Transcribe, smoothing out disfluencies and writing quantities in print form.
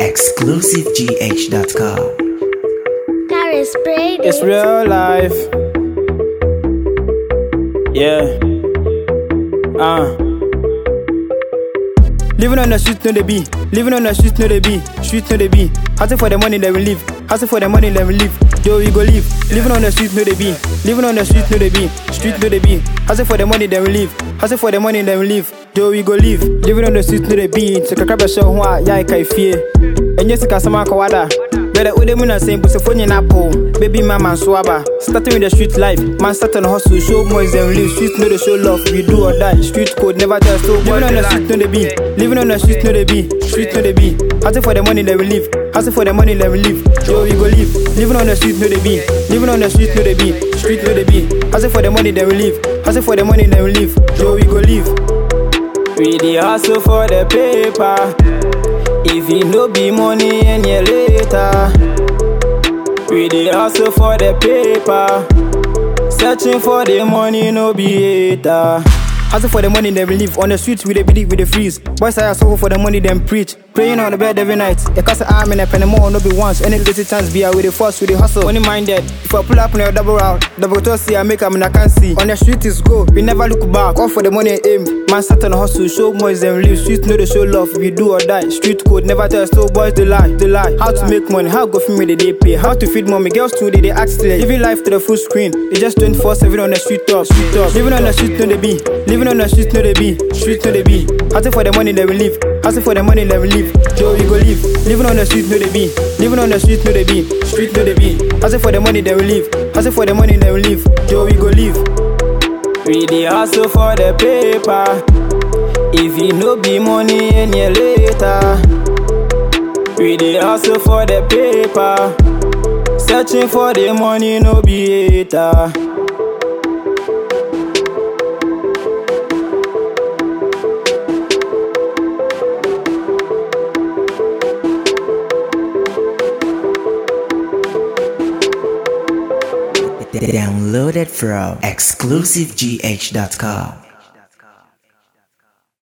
ExclusiveGH.com. Paris Brady. It's real life. Yeah. Living on the street, no they be. Living on the street, no they be. Street, no they be. Hustle for the money, then we live. Hustle for the money, then we live. Though we go live. Living on the street, no they be. Living on the street, no they be. Street, no they be. Hustle for the money, then we live. Hustle for the money, then we live. Though we go live. Living on the street, no they be. Take a crab and show why I can't fear. And yes, I can't kawada. Better with them in the same phone in Apple. Baby mama swabba. Starting with the street life. Man start on hustle, show boys and live. Street know they show love. We do or die. Street code never tell. So living on the street no they be. Living on the street no they be. Street no they be. Hustle for the money that we live. Hustle for the money that we live. Yo we go live. Living on the street no they be. Living on the street no they be. Street no they be. Hustle for the money that we live. Hustle for the money that we live. Yo we go live. We dey hustle for the paper. If it no be money and year later, we dey hustle for the paper. Searching for the money, no be hater. Hustle for the money, then we live. On the streets, we dey believe, we dey freeze. Boys I suffer for the money, then preach. Praying on the bed every night. The cast of arm and a penny more, no be once. Any little chance be out with the force, with the hustle. Money minded. If I pull up on a double out, double toss, see I make them and I can't see. On the street is go, we never look back. All for the money and aim. Man start on the hustle, show boys then live. Street know they show love, we do or die. Street code never tell, so boys they lie, they lie. How to make money, how go film they pay. How to feed mommy, girls too they act still. Living life to the full screen. They just 24/7 on the street top, street top. Living on the street no they be. Living on the street no they be. Street no they be. Hustle for the money that we live. Hustle for the money that we live. Yo we go live. Living on the street no they be. Living on the street no they be. Street no they be. Hustle for the money that we live. Hustle for the money that we live. Yo we go live. We dey hustle for the paper. If it no be money and year later, we dey hustle for the paper. Searching for the money, no be hater. Downloaded from ExclusiveGH.com.